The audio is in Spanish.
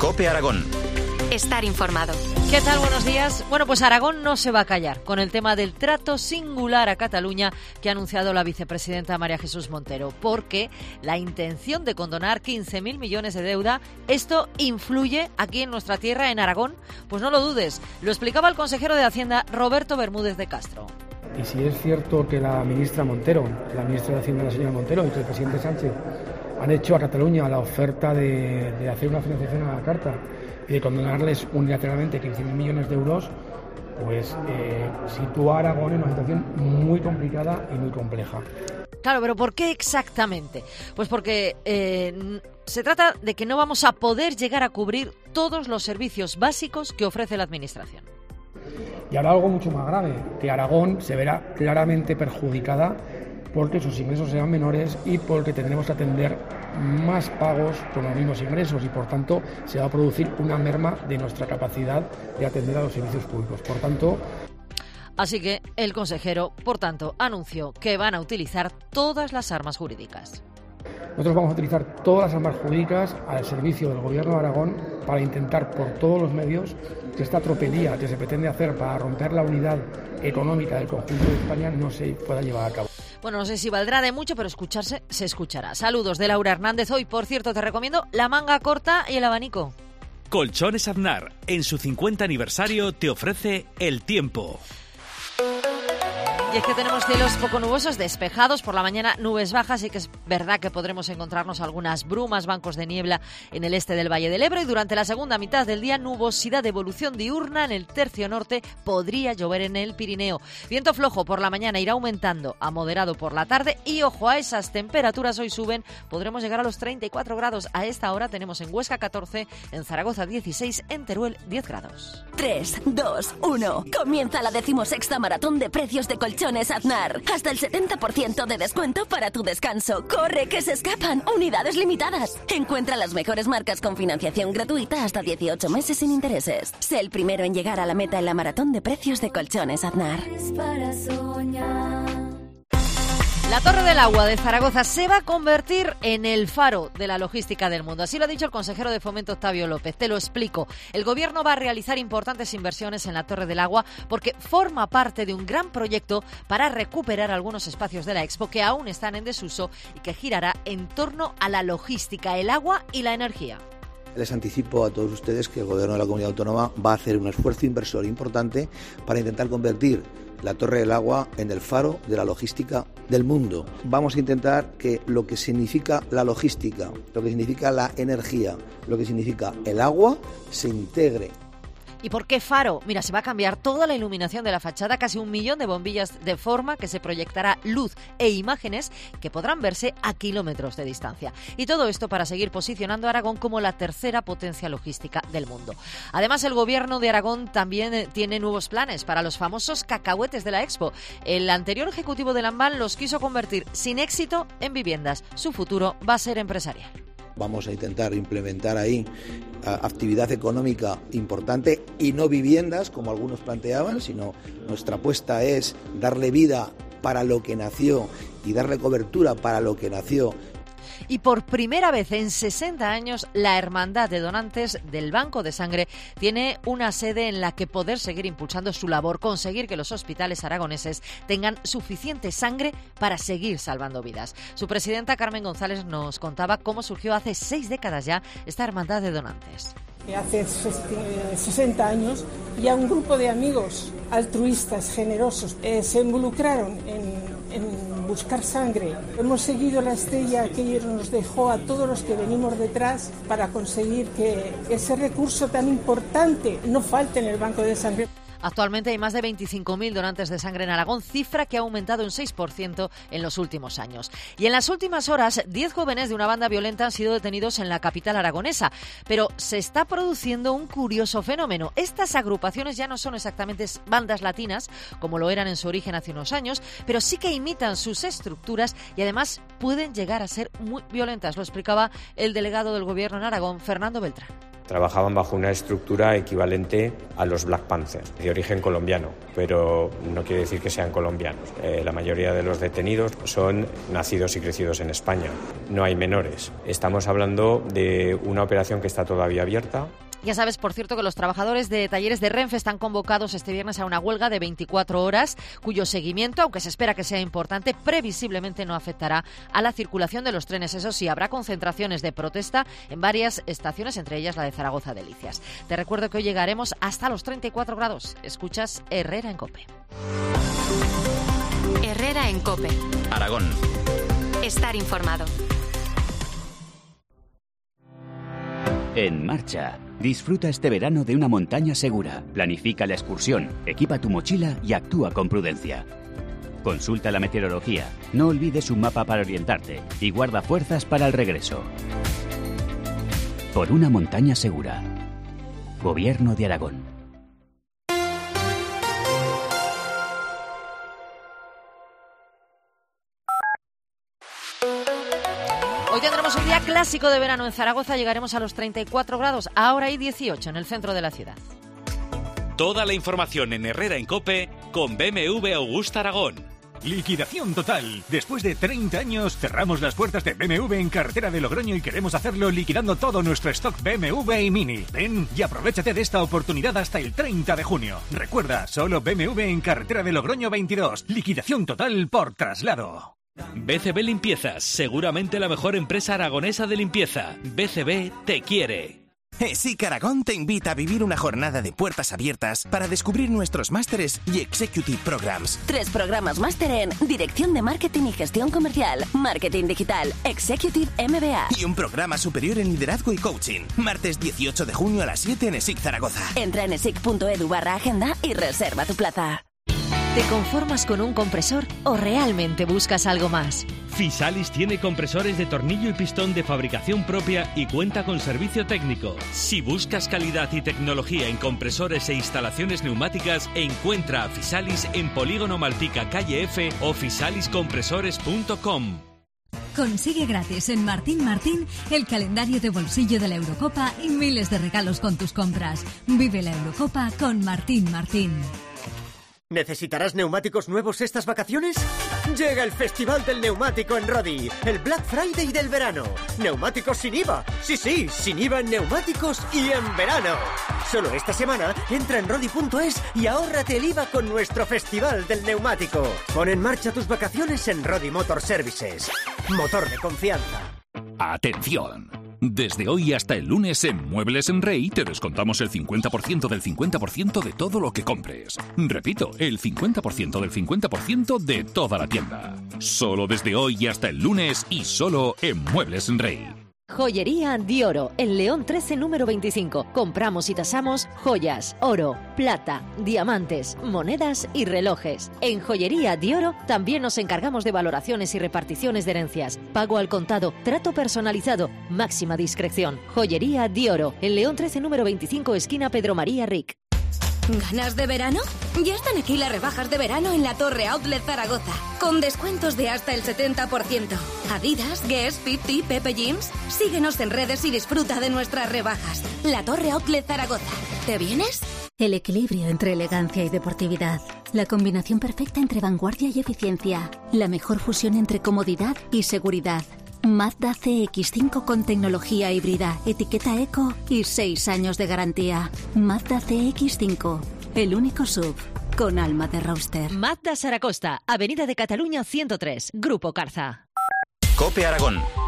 COPE Aragón. Estar informado. ¿Qué tal? Buenos días. Bueno, pues Aragón no se va a callar con el tema del trato singular a Cataluña que ha anunciado la vicepresidenta María Jesús Montero, porque la intención de condonar 15.000 millones de deuda, esto influye aquí en nuestra tierra, en Aragón. Pues no lo dudes, lo explicaba el consejero de Hacienda, Roberto Bermúdez de Castro. Y si es cierto que la ministra Montero, la ministra de Hacienda, la señora Montero, y que el presidente Sánchez han hecho a Cataluña la oferta de hacer una financiación a la carta y de condonarles unilateralmente 15.000 millones de euros, pues sitúa a Aragón en una situación muy complicada y muy compleja. Claro, pero ¿por qué exactamente? Pues porque se trata de que no vamos a poder llegar a cubrir todos los servicios básicos que ofrece la Administración. Y ahora algo mucho más grave, que Aragón se verá claramente perjudicada porque sus ingresos serán menores y porque tendremos que atender más pagos con los mismos ingresos y por tanto se va a producir una merma de nuestra capacidad de atender a los servicios públicos. Por tanto, así que el consejero, por tanto, anunció que van a utilizar todas las armas jurídicas. Nosotros vamos a utilizar todas las armas jurídicas al servicio del Gobierno de Aragón para intentar por todos los medios que esta tropelía que se pretende hacer para romper la unidad económica del conjunto de España no se pueda llevar a cabo. Bueno, no sé si valdrá de mucho, pero escucharse se escuchará. Saludos de Laura Hernández. Hoy, por cierto, te recomiendo la manga corta y el abanico. Colchones Aznar, en su 50 aniversario, te ofrece el tiempo. Y es que tenemos cielos poco nubosos, despejados, por la mañana nubes bajas, y que es verdad que podremos encontrarnos algunas brumas, bancos de niebla en el este del Valle del Ebro, y durante la segunda mitad del día nubosidad de evolución diurna en el tercio norte, podría llover en el Pirineo. Viento flojo por la mañana, irá aumentando a moderado por la tarde y ojo a esas temperaturas, hoy suben, podremos llegar a los 34 grados. A esta hora tenemos en Huesca 14, en Zaragoza 16, en Teruel 10 grados. 3, 2, 1. Comienza la 16ª maratón de precios de Colchones Aznar. Hasta el 70% de descuento para tu descanso. ¡Corre, que se escapan! Unidades limitadas. Encuentra las mejores marcas con financiación gratuita hasta 18 meses sin intereses. Sé el primero en llegar a la meta en la maratón de precios de Colchones Aznar. La Torre del Agua de Zaragoza se va a convertir en el faro de la logística del mundo. Así lo ha dicho el consejero de Fomento, Octavio López. Te lo explico. El Gobierno va a realizar importantes inversiones en la Torre del Agua porque forma parte de un gran proyecto para recuperar algunos espacios de la Expo que aún están en desuso y que girará en torno a la logística, el agua y la energía. Les anticipo a todos ustedes que el Gobierno de la Comunidad Autónoma va a hacer un esfuerzo inversor importante para intentar convertir la Torre del Agua en el faro de la logística del mundo. Vamos a intentar que lo que significa la logística, lo que significa la energía, lo que significa el agua, se integre. ¿Y por qué faro? Mira, se va a cambiar toda la iluminación de la fachada, casi 1 millón de bombillas de forma que se proyectará luz e imágenes que podrán verse a kilómetros de distancia. Y todo esto para seguir posicionando a Aragón como la tercera potencia logística del mundo. Además, el Gobierno de Aragón también tiene nuevos planes para los famosos cacahuetes de la Expo. El anterior ejecutivo de Lambán los quiso convertir sin éxito en viviendas. Su futuro va a ser empresarial. Vamos a intentar implementar ahí actividad económica importante y no viviendas, como algunos planteaban, sino nuestra apuesta es darle vida para lo que nació y darle cobertura para lo que nació. Y por primera vez en 60 años, la Hermandad de Donantes del Banco de Sangre tiene una sede en la que poder seguir impulsando su labor, conseguir que los hospitales aragoneses tengan suficiente sangre para seguir salvando vidas. Su presidenta, Carmen González, nos contaba cómo surgió hace 6 décadas ya esta Hermandad de Donantes. Hace 60 años ya un grupo de amigos altruistas, generosos, se involucraron en buscar sangre. Hemos seguido la estella que nos dejó a todos los que venimos detrás para conseguir que ese recurso tan importante no falte en el banco de sangre. Actualmente hay más de 25.000 donantes de sangre en Aragón, cifra que ha aumentado un 6% en los últimos años. Y en las últimas horas, 10 jóvenes de una banda violenta han sido detenidos en la capital aragonesa. Pero se está produciendo un curioso fenómeno. Estas agrupaciones ya no son exactamente bandas latinas, como lo eran en su origen hace unos años, pero sí que imitan sus estructuras y además pueden llegar a ser muy violentas. Lo explicaba el delegado del Gobierno en Aragón, Fernando Beltrán. trabajaban bajo una estructura equivalente a los Black Panther, de origen colombiano, pero no quiere decir que sean colombianos. La mayoría de los detenidos son nacidos y crecidos en España. No hay menores. Estamos hablando de una operación que está todavía abierta. Ya sabes, por cierto, que los trabajadores de talleres de Renfe están convocados este viernes a una huelga de 24 horas, cuyo seguimiento, aunque se espera que sea importante, previsiblemente no afectará a la circulación de los trenes. Eso sí, habrá concentraciones de protesta en varias estaciones, entre ellas la de Zaragoza Delicias. Te recuerdo que hoy llegaremos hasta los 34 grados. Escuchas Herrera en COPE. Herrera en COPE. Aragón. Estar informado. En marcha. Disfruta este verano de una montaña segura. Planifica la excursión, equipa tu mochila y actúa con prudencia. Consulta la meteorología, no olvides un mapa para orientarte y guarda fuerzas para el regreso. Por una montaña segura. Gobierno de Aragón. Hoy tendremos un día clásico de verano en Zaragoza, llegaremos a los 34 grados, ahora hay 18 en el centro de la ciudad. Toda la información en Herrera en COPE con BMW Augusta Aragón. Liquidación total. Después de 30 años cerramos las puertas de BMW en carretera de Logroño y queremos hacerlo liquidando todo nuestro stock BMW y Mini. Ven y aprovechate de esta oportunidad hasta el 30 de junio. Recuerda, solo BMW en carretera de Logroño 22. Liquidación total por traslado. BCB Limpiezas, seguramente la mejor empresa aragonesa de limpieza. BCB te quiere. ESIC Aragón te invita a vivir una jornada de puertas abiertas para descubrir nuestros másteres y Executive Programs. 3 programas máster en Dirección de Marketing y Gestión Comercial, Marketing Digital, Executive MBA. Y un programa superior en Liderazgo y Coaching. Martes 18 de junio a las 7 en ESIC Zaragoza. Entra en esic.edu/agenda y reserva tu plaza. ¿Te conformas con un compresor o realmente buscas algo más? Fisalis tiene compresores de tornillo y pistón de fabricación propia y cuenta con servicio técnico. Si buscas calidad y tecnología en compresores e instalaciones neumáticas, encuentra a Fisalis en Polígono Malpica, calle F o fisaliscompresores.com. Consigue gratis en Martín Martín el calendario de bolsillo de la Eurocopa y miles de regalos con tus compras. Vive la Eurocopa con Martín Martín. ¿Necesitarás neumáticos nuevos estas vacaciones? Llega el Festival del Neumático en Rodi, el Black Friday del verano. Neumáticos sin IVA. Sí, sin IVA en neumáticos y en verano. Solo esta semana entra en rodi.es y ahórrate el IVA con nuestro Festival del Neumático. Pon en marcha tus vacaciones en Rodi Motor Services. Motor de confianza. ¡Atención! Desde hoy hasta el lunes en Muebles en Rey te descontamos el 50% del 50% de todo lo que compres. Repito, el 50% del 50% de toda la tienda. Solo desde hoy hasta el lunes y solo en Muebles en Rey. Joyería Dioro, en León 13, número 25. Compramos y tasamos joyas, oro, plata, diamantes, monedas y relojes. En Joyería Dioro también nos encargamos de valoraciones y reparticiones de herencias. Pago al contado, trato personalizado, máxima discreción. Joyería Dioro, en León 13, número 25, esquina Pedro María Ric. ¿Ganas de verano? Ya están aquí las rebajas de verano en la Torre Outlet Zaragoza, con descuentos de hasta el 70%. Adidas, Guess, 50, Pepe Jeans. Síguenos en redes y disfruta de nuestras rebajas. La Torre Outlet Zaragoza. ¿Te vienes? El equilibrio entre elegancia y deportividad. La combinación perfecta entre vanguardia y eficiencia. La mejor fusión entre comodidad y seguridad. Mazda CX-5 con tecnología híbrida, etiqueta eco y 6 años de garantía. Mazda CX-5, el único SUV con alma de roadster. Mazda Saracosta, Avenida de Cataluña 103, Grupo Carza. COPE Aragón.